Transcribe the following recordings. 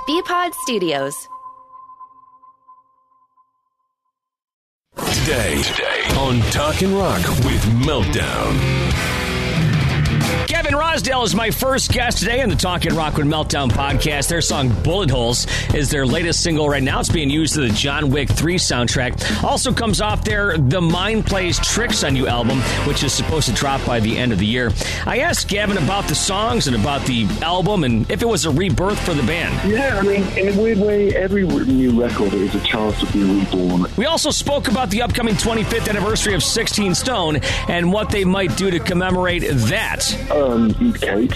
Bpod Studios. Today on Talkin' Rock with Meltdown. Gavin Rossdale is my first guest today in the Talkin' Rock with Meltdown podcast. Their song Bullet Holes is their latest single right now. It's being used in the John Wick 3 soundtrack. Also comes off their The Mind Plays Tricks on You album, which is supposed to drop by the end of the year. I asked Gavin about the songs and about the album and if it was a rebirth for the band. Yeah, I mean, in a weird way, every new record is a chance to be reborn. We also spoke about the upcoming 25th anniversary of 16 Stone and what they might do to commemorate that. Eat cake.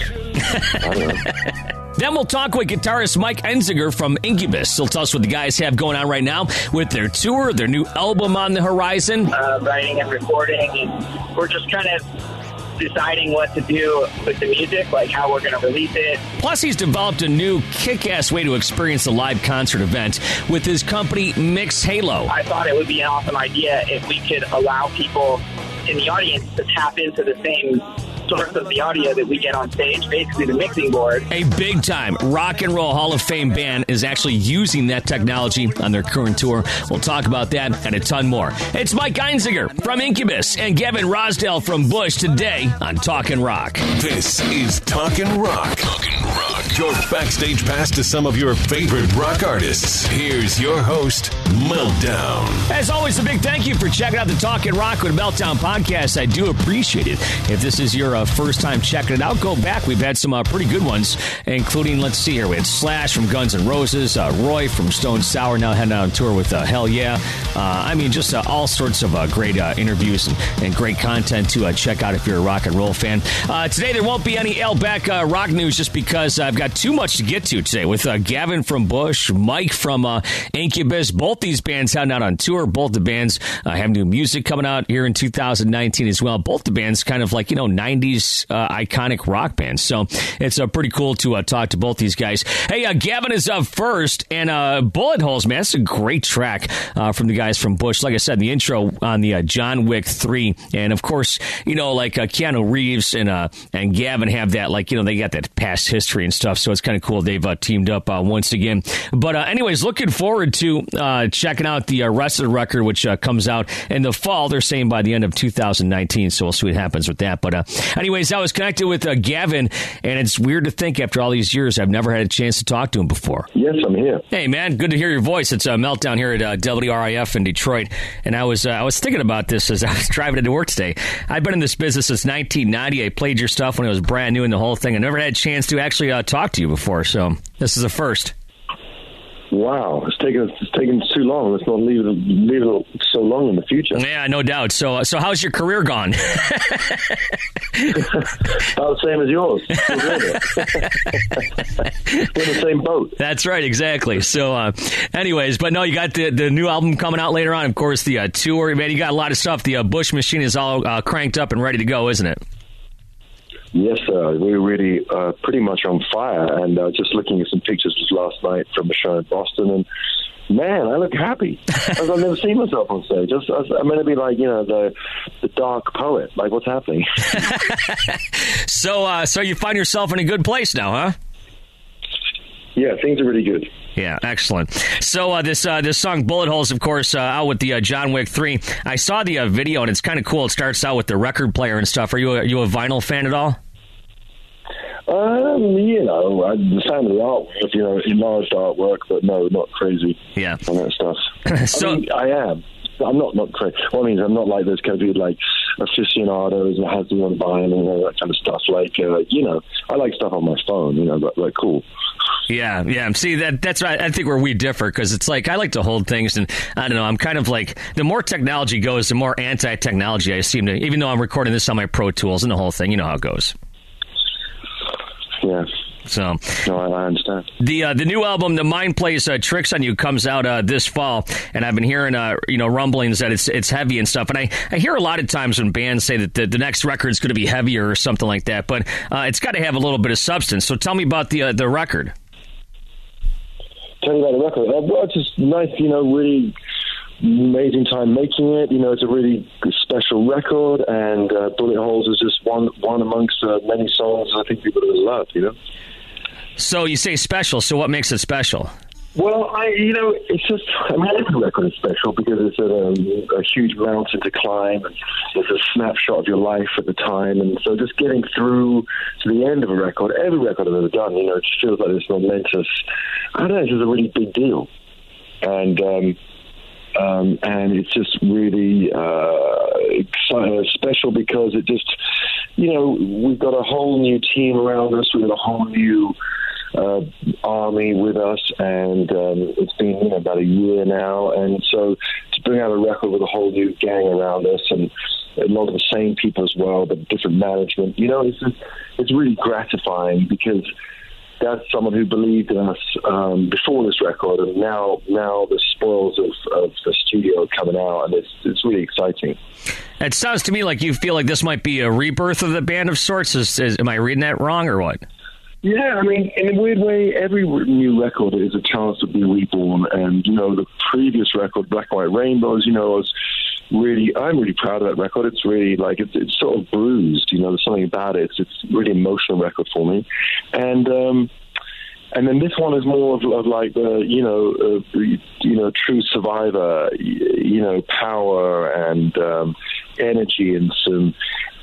I don't know. Then we'll talk with guitarist Mike Einziger from Incubus. He'll tell us what the guys have going on right now with their tour, their new album on the horizon. Writing and recording, and we're just kind of deciding what to do with the music, like how we're going to release it. Plus, he's developed a new kick-ass way to experience a live concert event with his company, Mix Halo. I thought it would be an awesome idea if we could allow people in the audience to tap into the same source of the audio that we get on stage, basically the mixing board. A big-time Rock and Roll Hall of Fame band is actually using that technology on their current tour. We'll talk about that and a ton more. It's Mike Einziger from Incubus and Gavin Rossdale from Bush today on Talkin' Rock. This is Talkin' Rock. Talkin' Rock. Your backstage pass to some of your favorite rock artists. Here's your host, Meltdown. As always, a big thank you for checking out the Talkin' Rock with Meltdown podcast. I do appreciate it. If this is your first time checking it out, go back. We've had some pretty good ones, including, let's see here, we had Slash from Guns N' Roses, Roy from Stone Sour, now heading out on tour with Hell Yeah. I mean, just all sorts of great interviews and great content to check out if you're a rock and roll fan. Today, there won't be any Al Beck rock news just because I've got too much to get to today with Gavin from Bush, Mike from Incubus. Both these bands heading out on tour. Both the bands have new music coming out here in 2019 as well. Both the bands kind of like, 90s iconic rock bands. So it's pretty cool to talk to both these guys. Hey, Gavin is up first, and Bullet Holes, man, that's a great track from the guys from Bush. Like I said, the intro on the John Wick 3, and of course, like Keanu Reeves and Gavin have that, they got that past history and stuff, so it's kind of cool they've teamed up once again. But anyways, looking forward to checking out the rest of the record, which comes out in the fall. They're saying by the end of 2019, so we'll see what happens with that. But anyways, I was connected with Gavin, and it's weird to think after all these years I've never had a chance to talk to him before. Yes, I'm here. Hey, man, good to hear your voice. It's Meltdown here at WRIF in Detroit, and I was thinking about this as I was driving into work today. I've been in this business since 1990. I played your stuff when it was brand new and the whole thing. I never had a chance to actually talk to you before, so this is a first. Wow, it's taken too long. Let's not leave it so long in the future. Yeah, no doubt. So how's your career gone? About the same as yours. We're in the same boat. That's right, exactly. So, anyways, but no, you got the new album coming out later on. Of course, the tour. Man, you got a lot of stuff. The Bush machine is all cranked up and ready to go, isn't it? Yes, sir. We're really pretty much on fire. And just looking at some pictures last night from a show in Boston, and man, I look happy. I've never seen myself on stage. I'm going to be like, the dark poet. Like, what's happening? So you find yourself in a good place now, huh? Yeah, things are really good. Yeah, excellent. So this song Bullet Holes, of course, out with the John Wick 3. I saw the video, and it's kind of cool. It starts out with the record player and stuff. Are you a vinyl fan at all? The sound of the artwork, enlarged artwork, but no, not crazy. Yeah. On that stuff. So I am. I'm not crazy. Well, I mean, I'm not like those kind of like aficionados and has to on vinyl and all that kind of stuff. Like, I like stuff on my phone, but like cool. Yeah. See, that's right. I think where we differ, because it's like I like to hold things, and I don't know. I'm kind of like, the more technology goes, the more anti-technology I seem to. Even though I'm recording this on my Pro Tools and the whole thing, you know how it goes. Yeah. So, no, I understand. The new album, The Mind Plays Tricks on You, comes out this fall, and I've been hearing rumblings that it's heavy and stuff. And I hear a lot of times when bands say that the next record's going to be heavier or something like that, but it's got to have a little bit of substance. So tell me about the record. Tell you about the record. Well, it's just nice, really amazing time making it. It's a really special record, and Bullet Holes is just one amongst many songs I think people will love, So you say special. So what makes it special? Well, it's just, every record is special because it's a huge mountain to climb, and it's a snapshot of your life at the time, and so just getting through to the end of a record, every record I've ever done, it just feels like this momentous, I don't know, it's just a really big deal. And it's just really special because it just, we've got a whole new team around us, we've got a whole new army with us, and it's been about a year now, and so to bring out a record with a whole new gang around us, and a lot of the same people as well, but different management, it's really gratifying because that's someone who believed in us before this record, and now the spoils of the studio are coming out, and it's really exciting. It sounds to me like you feel like this might be a rebirth of the band of sorts. Am I reading that wrong or what? Yeah, in a weird way, every new record is a chance to be reborn. And, the previous record, Black and White Rainbows, I'm really proud of that record. It's really it's sort of bruised, there's something about it. It's a really emotional record for me. And then this one is more of like the, true survivor, power and energy and some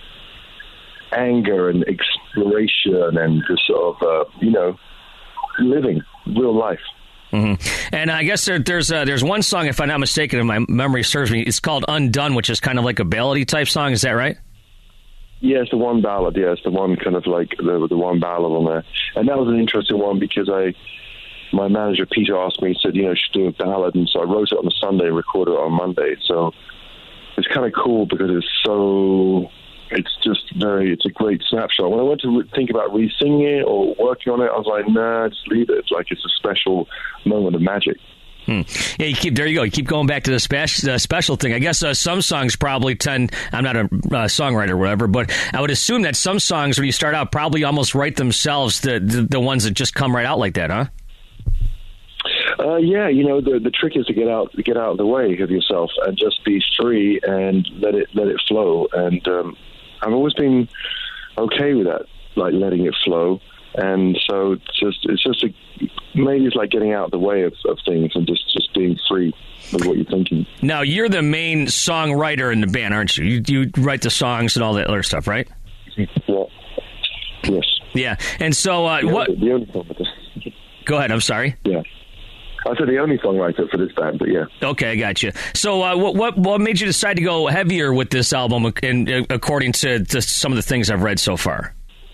anger and exploration and just sort of, living real life. Mm-hmm. And I guess there's one song, if I'm not mistaken, if my memory serves me, it's called Undone, which is kind of like a ballady type song. Is that right? Yeah, it's the one ballad. Yeah, it's the one kind of like the one ballad on there. And that was an interesting one because my manager, Peter, asked me, he said, you should do a ballad. And so I wrote it on a Sunday and recorded it on Monday. So it's kind of cool because it's a great snapshot. When I went to think about re-singing it or working on it, I was like, nah, just leave it. It's like it's a special moment of magic. Yeah, there you go. You keep going back to the special thing. I guess some songs probably tend, I'm not a songwriter or whatever, but I would assume that some songs when you start out probably almost write themselves, the ones that just come right out like that, huh? Yeah, the trick is to get out of the way of yourself and just be free and let it flow. And I've always been okay with that, like letting it flow. And so maybe it's like getting out of the way of things and just being free with what you're thinking. Now, you're the main songwriter in the band, aren't you? You write the songs and all that other stuff, right? Yeah. Yes. Yeah. And so what? The only songwriter. Go ahead. I'm sorry. Yeah. I said the only songwriter for this band, but yeah. Okay, I got you. So what made you decide to go heavier with this album, according to some of the things I've read so far?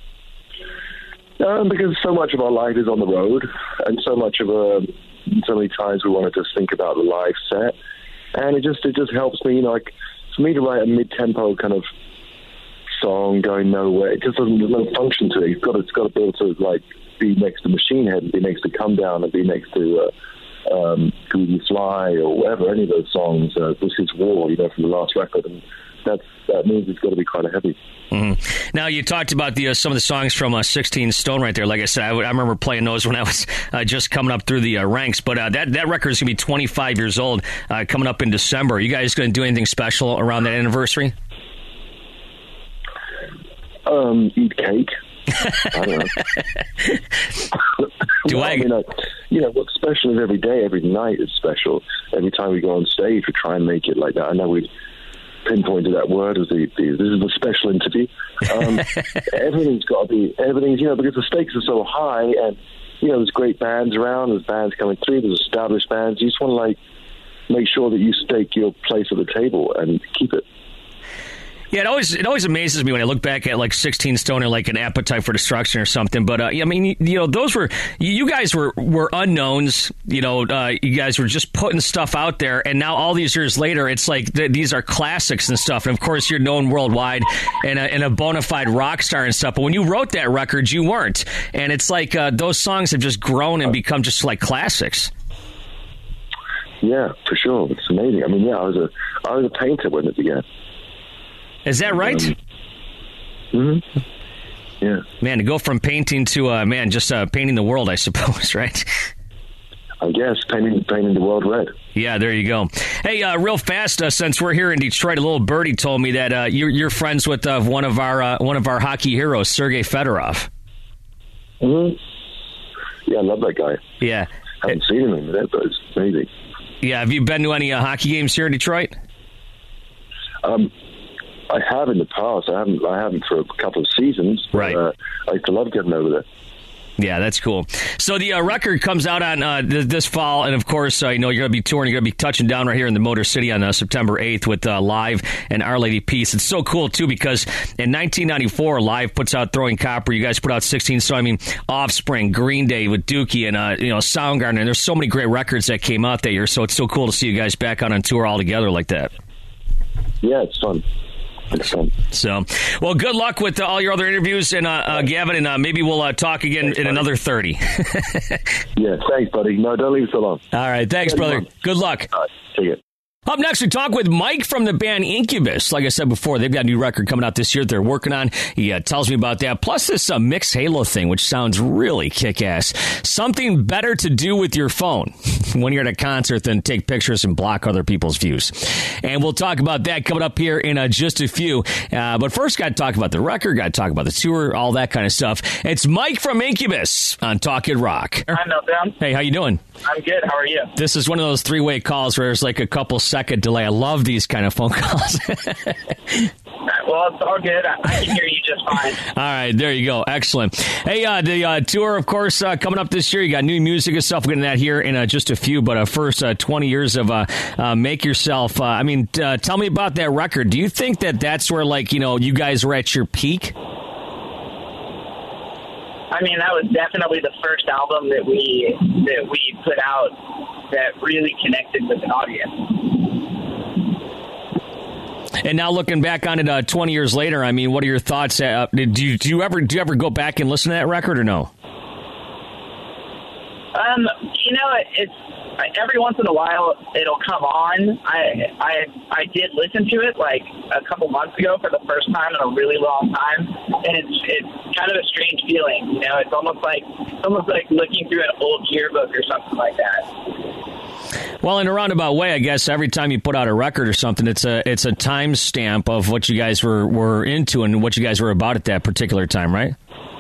Because so much of our life is on the road, and so many times we want to just think about the live set, and it just helps me, for me to write a mid-tempo kind of song going nowhere, it just doesn't, there's no function to it. It's got to be able to be next to Machine Head, and be next to Come Down, and be next to Could You Fly, or whatever, any of those songs. This Is War, from the last record, and that means it's got to be quite heavy. Mm-hmm. Now, you talked about some of the songs from 16 Stone right there. Like I said, I remember playing those when I was just coming up through the ranks. But that record is going to be 25 years old coming up in December. Are you guys going to do anything special around that anniversary? Eat cake. I don't know. What's special is every day, every night is special. Every time we go on stage, we try and make it like that. I know we pinpointed that word as this is a special interview. Everything's got to be, because the stakes are so high, and there's great bands around, there's bands coming through, there's established bands. You just want to make sure that you stake your place at the table and keep it. Yeah, it always amazes me when I look back at 16 Stone or like an Appetite for Destruction or something. But those were, you guys were unknowns. You guys were just putting stuff out there, and now all these years later, it's like these are classics and stuff. And of course, you're known worldwide and a bona fide rock star and stuff. But when you wrote that record, you weren't, and it's like those songs have just grown and become just like classics. Yeah, for sure, it's amazing. I was a painter when it began. Is that right? Mm-hmm. Yeah. Man, to go from painting to, just painting the world, I suppose, right? I guess, painting the world red. Yeah, there you go. Hey, real fast, since we're here in Detroit, a little birdie told me that you're friends with one of our hockey heroes, Sergei Fedorov. Mm-hmm. Yeah, I love that guy. Yeah. I haven't seen him in that, but it's amazing. Yeah, have you been to any hockey games here in Detroit? I have in the past. I haven't for a couple of seasons. But, right. I used to love getting over there. Yeah, that's cool. So the record comes out on this fall, and of course, you're going to be touring. You're going to be touching down right here in the Motor City on September 8th with Live and Our Lady Peace. It's so cool, too, because in 1994, Live puts out Throwing Copper. You guys put out 16. So, I mean, Offspring, Green Day with Dookie, and, Soundgarden. And there's so many great records that came out that year. So it's so cool to see you guys back out on tour all together like that. Yeah, it's fun. So, well, good luck with all your other interviews, and Gavin, and maybe we'll talk again in another 30. Yeah, thanks, buddy. No, don't leave so long. All right, thanks, brother. Good luck. All right, take it. Up next, we talk with Mike from the band Incubus. Like I said before, they've got a new record coming out this year they're working on. He tells me about that. Plus this mixed Halo thing, which sounds really kick-ass. Something better to do with your phone when you're at a concert than take pictures and block other people's views. And we'll talk about that coming up here in just a few. But first, got to talk about the record, got to talk about the tour, all that kind of stuff. It's Mike from Incubus on Talkin' Rock. Hi, Meltdown. Hey, how you doing? I'm good. How are you? This is one of those three-way calls where there's like a couple-second delay. I love these kind of phone calls. Well, it's all good. I can hear you just fine. All right, there you go. Excellent. Hey, the tour, of course, coming up this year. You got new music and stuff. We're getting that here in just a few. But first, 20 years of Make Yourself. Tell me about that record. Do you think that that's where, you guys were at your peak? I mean, that was definitely the first album that we put out that really connected with an audience. And now looking back on it 20 years later, I mean, what are your thoughts? Do you ever go back and listen to that record or no? It's every once in a while it'll come on. I did listen to it like a couple months ago for the first time in a really long time, and it's kind of a strange feeling. It's almost like looking through an old yearbook or something like that. Well, in a roundabout way, I guess every time you put out a record or something, it's a time stamp of what you guys were into and what you guys were about at that particular time, right?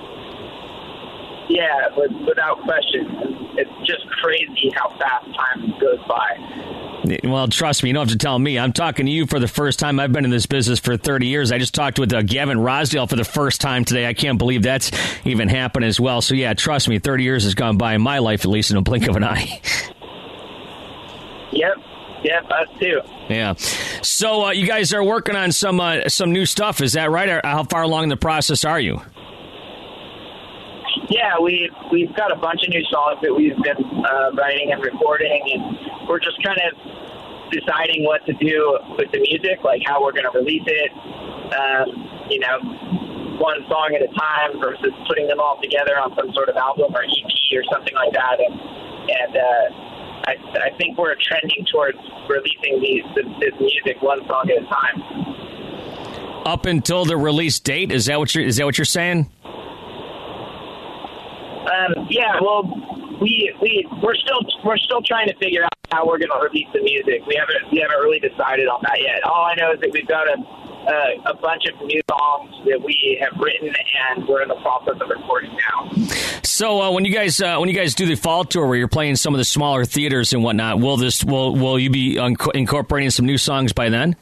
Yeah, without question. It's just crazy how fast time goes by. Well, trust me, you don't have to tell me. I'm talking to you for the first time. I've been in this business for 30 years. I just talked with Gavin Rosdale for the first time today. I can't believe that's even happened as well. So, yeah, trust me, 30 years has gone by in my life, at least in a blink of an eye. Yep, us too. Yeah. So you guys are working on some new stuff. Is that right? Or how far along in the process are you? Yeah, we've got a bunch of new songs that we've been writing and recording, and we're just kind of deciding what to do with the music, like how we're going to release it, one song at a time versus putting them all together on some sort of album or EP or something like that. And I think we're trending towards releasing this music one song at a time. Up until the release date, is that what you're saying? Yeah, well, we're still trying to figure out how we're going to release the music. We haven't really decided on that yet. All I know is that we've got a bunch of new songs that we have written, and we're in the process of recording now. So when you guys do the fall tour where you're playing some of the smaller theaters and whatnot, will you be incorporating some new songs by then?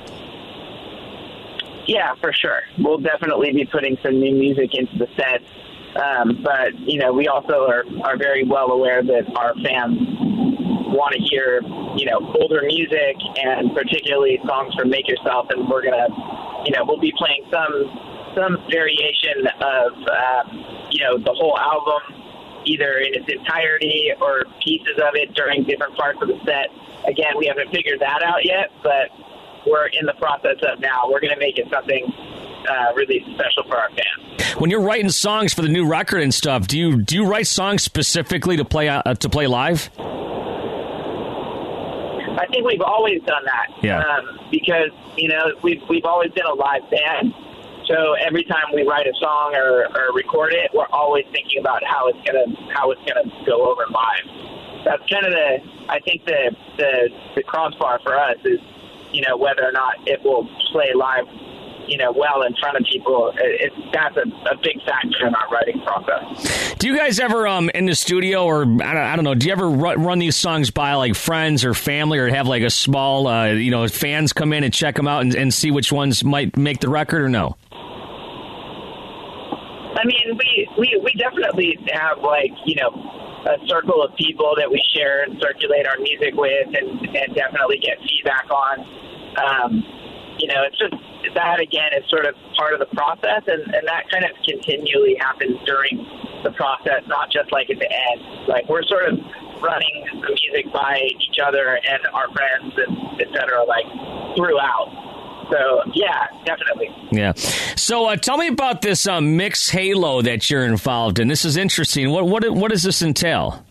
Yeah, for sure. We'll definitely be putting some new music into the set. But, we also are very well aware that our fans want to hear, older music and particularly songs from Make Yourself. And we're going to, we'll be playing some variation of, the whole album, either in its entirety or pieces of it during different parts of the set. Again, we haven't figured that out yet, but we're in the process of now. We're going to make it something really special for our fans. When you're writing songs for the new record and stuff, do you write songs specifically to play live? I think we've always done that. Yeah. Because we've always been a live band, so every time we write a song or record it, we're always thinking about how it's gonna go over live. That's kind of the crossbar for us is whether or not it will play live well in front of people, that's a big factor in our writing process. Do you guys ever in the studio, or I don't know, do you ever run these songs by like friends or family, or have like a small fans come in and check them out and see which ones might make the record, or no? I mean, we definitely have a circle of people that we share and circulate our music with, and definitely get feedback on. It's just that, again, is sort of part of the process, and that kind of continually happens during the process, not just like at the end. Like, we're sort of running the music by each other and our friends and et cetera, like, throughout. So, yeah, definitely. Yeah. So tell me about this Mix Halo that you're involved in. This is interesting. What does this entail?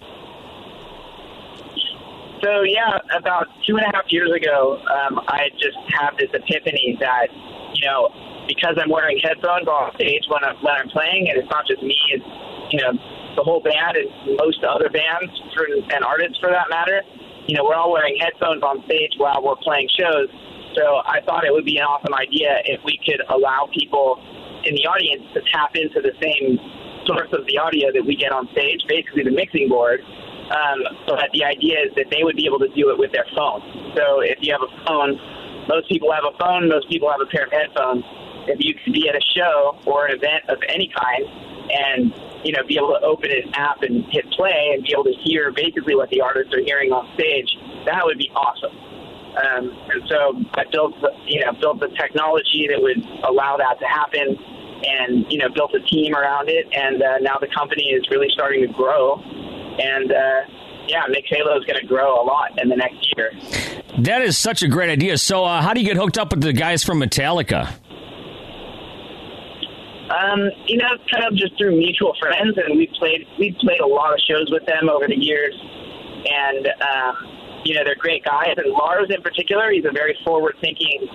So, yeah, about 2.5 years ago, I just had this epiphany that, because I'm wearing headphones on stage when I'm playing, and it's not just me, it's, the whole band and most other bands and artists for that matter, we're all wearing headphones on stage while we're playing shows. So I thought it would be an awesome idea if we could allow people in the audience to tap into the same source of the audio that we get on stage, basically the mixing board. But the idea is that they would be able to do it with their phone. So if you have a phone, most people have a phone, most people have a pair of headphones. If you could be at a show or an event of any kind and, be able to open an app and hit play and be able to hear basically what the artists are hearing on stage, that would be awesome. And so I built the technology that would allow that to happen, and built a team around it. And now the company is really starting to grow. And Mix Halo is going to grow a lot in the next year. That is such a great idea. So how do you get hooked up with the guys from Metallica? Kind of just through mutual friends, and we've played a lot of shows with them over the years. And they're great guys, and Lars in particular, he's a very forward-thinking,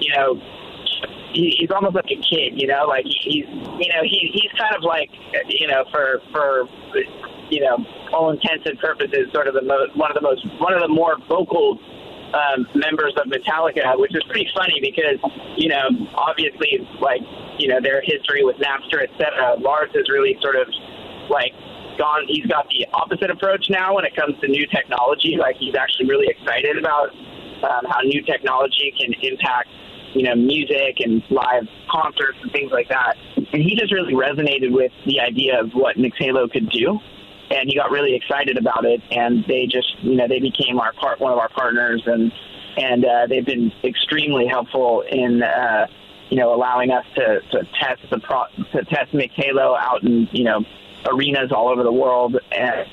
he's almost like a kid, like he's kind of like, for all intents and purposes, sort of one of the more vocal members of Metallica, which is pretty funny because, obviously, like, their history with Napster, et cetera, Lars has really sort of, like, he's got the opposite approach now when it comes to new technology. Like, he's actually really excited about how new technology can impact, music and live concerts and things like that. And he just really resonated with the idea of what Mix Halo could do. And he got really excited about it. And they just, they became one of our partners, and they've been extremely helpful in, allowing us to test Mix Halo out in, arenas all over the world, and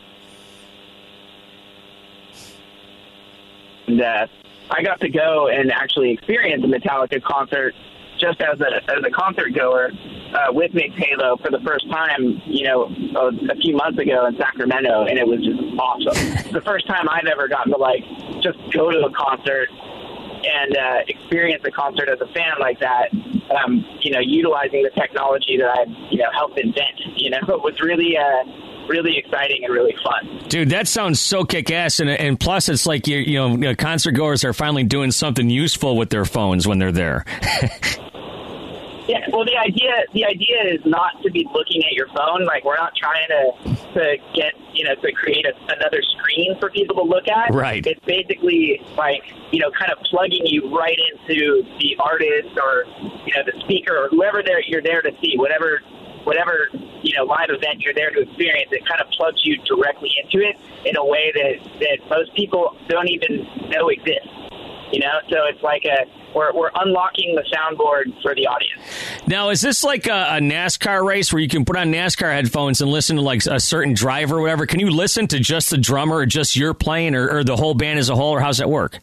I got to go and actually experience a Metallica concert just as a concert goer with Mix Halo for the first time, a few months ago in Sacramento, and it was just awesome. The first time I've ever gotten to just go to a concert and experience a concert as a fan like that, utilizing the technology that I helped invent, it was really really exciting and really fun. Dude, that sounds so kick-ass, and plus it's like concert goers are finally doing something useful with their phones when they're there. Yeah, well, the idea is not to be looking at your phone. Like, we're not trying to get, to create another screen for people to look at. Right. It's basically like, kind of plugging you right into the artist or, the speaker or whoever you're there to see, whatever live event you're there to experience. It kind of plugs you directly into it in a way that most people don't even know exists. So it's like we're unlocking the soundboard for the audience. Now, is this like a NASCAR race where you can put on NASCAR headphones and listen to like a certain driver or whatever? Can you listen to just the drummer or just your playing or the whole band as a whole, or how's that work?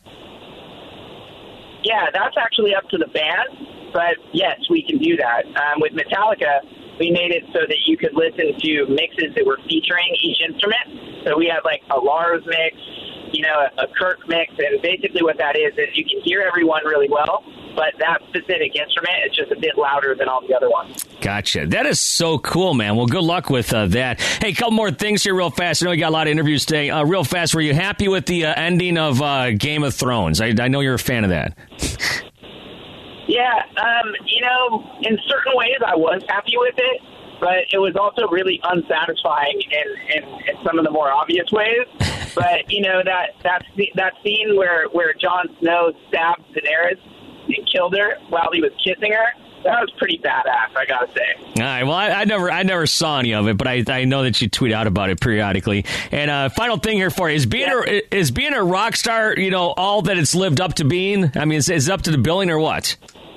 Yeah, that's actually up to the band, but yes, we can do that. With Metallica, we made it so that you could listen to mixes that were featuring each instrument. So we had like a Lars mix, a Kirk mix, and basically what that is you can hear everyone really well, but that specific instrument is just a bit louder than all the other ones. Gotcha. That is so cool, man. Well, good luck with that. Hey, a couple more things here real fast. I know you got a lot of interviews today. Real fast, were you happy with the ending of Game of Thrones? I know you're a fan of that. Yeah, in certain ways I was happy with it, but it was also really unsatisfying in some of the more obvious ways. But, that scene where Jon Snow stabbed Daenerys and killed her while he was kissing her, that was pretty badass, I gotta say. All right. Well, I never saw any of it, but I know that you tweet out about it periodically. And final thing here for you is being a rock star, all that it's lived up to being. I mean, is it up to the billing or what?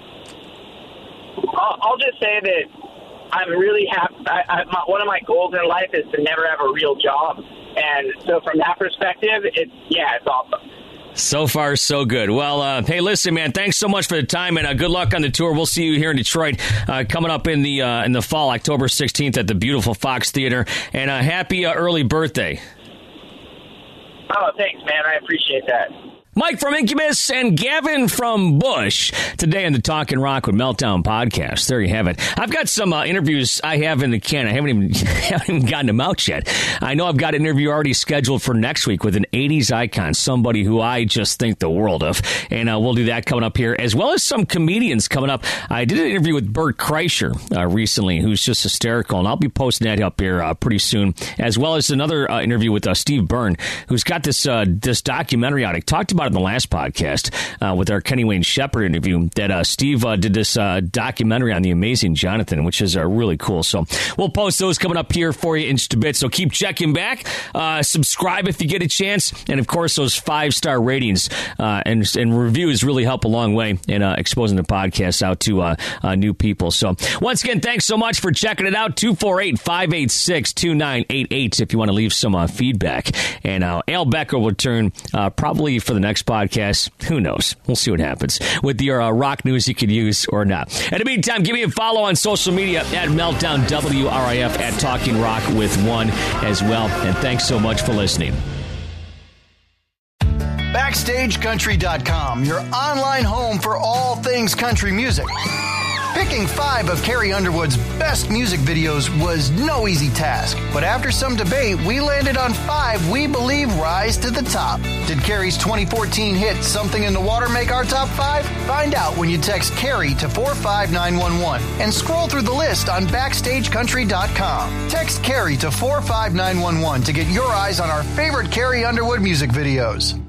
I'll just say that I'm really happy. One of my goals in life is to never have a real job, and so from that perspective, it's awesome. So far, so good. Well, hey, listen, man, thanks so much for the time, and good luck on the tour. We'll see you here in Detroit coming up in the fall, October 16th at the beautiful Fox Theater. And happy early birthday. Oh, thanks, man. I appreciate that. Mike from Incubus and Gavin from Bush today on the Talkin' Rock with Meltdown podcast. There you have it. I've got some interviews I have in the can. I haven't even gotten them out yet. I know I've got an interview already scheduled for next week with an 80s icon, somebody who I just think the world of. And we'll do that coming up here, as well as some comedians coming up. I did an interview with Bert Kreischer recently, who's just hysterical, and I'll be posting that up here pretty soon, as well as another interview with Steve Byrne, who's got this documentary out. I talked about in the last podcast with our Kenny Wayne Shepherd interview that Steve did this documentary on the Amazing Jonathan, which is really cool. So we'll post those coming up here for you in just a bit. So keep checking back. Subscribe if you get a chance. And, of course, those 5-star ratings and reviews really help a long way in exposing the podcast out to new people. So once again, thanks so much for checking it out. 248-586-2988 if you want to leave some feedback. And Al Becker will return probably for the next podcast. Who knows? We'll see what happens with your rock news you can use or not. In the meantime, give me a follow on social media at Meltdown WRIF, at Talking Rock with one as well. And thanks so much for listening. BackstageCountry.com, your online home for all things country music. Picking 5 of Carrie Underwood's best music videos was no easy task, but after some debate, we landed on 5 we believe rise to the top. Did Carrie's 2014 hit Something in the Water make our top 5? Find out when you text Carrie to 45911 and scroll through the list on BackstageCountry.com. Text Carrie to 45911 to get your eyes on our favorite Carrie Underwood music videos.